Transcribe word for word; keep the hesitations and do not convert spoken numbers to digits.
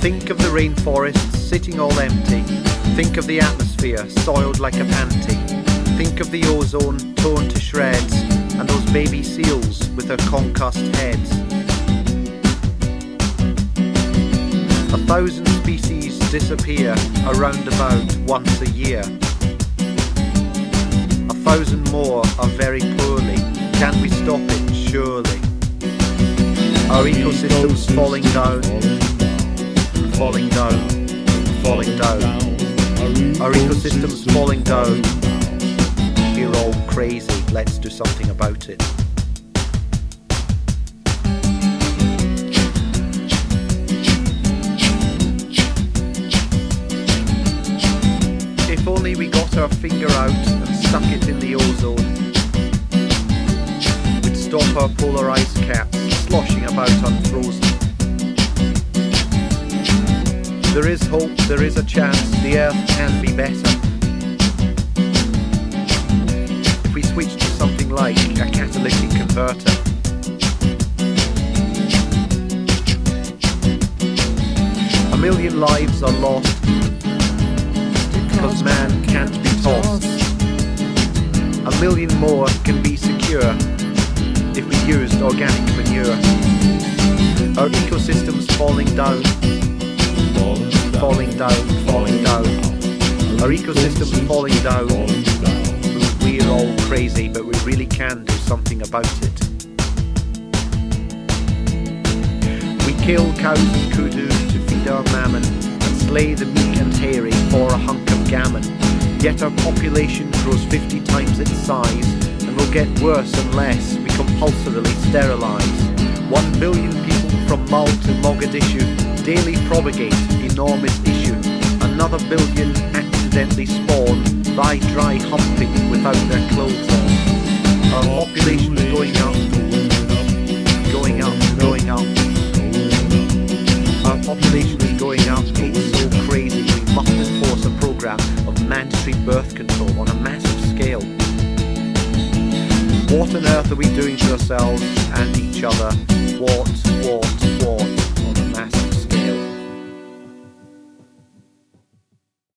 Think of the rainforests sitting all empty. Think of the atmosphere soiled like a panty. Think of the ozone torn to shreds, and those baby seals with their concussed heads. A thousand species disappear around about once a year. A thousand more are very poorly. Can we stop it? Surely. Our ecosystem's falling down, falling down, falling down. Our ecosystem's falling down. We're all crazy. Let's do something about it. If only we got our finger out and stuck it in the ozone, we'd stop our polar ice caps sloshing about unfrozen. There is hope, there is a chance, the earth can be better. If we switch to something like a catalytic converter. A million lives are lost because man can't be tossed. A million more can be secure if we used organic manure. Our ecosystem's falling down, falling down, falling down. Our ecosystem's falling down. We're all crazy, but we really can do something about it. We kill cows and kudu to feed our mammon, and slay the meek and hairy for a hunk of gammon. Yet our population grows fifty times its size, and will get worse unless we compulsorily sterilise. One billion people from Mull to Mogadishu daily propagate enormous issue. Another billion accidentally spawn by dry humping without their clothes on. Our population is going up, going up, going up. Our population is going up. It's so crazy. We must enforce a programme of mandatory birth control on a massive scale. What on earth are we doing to ourselves and each other? What, what,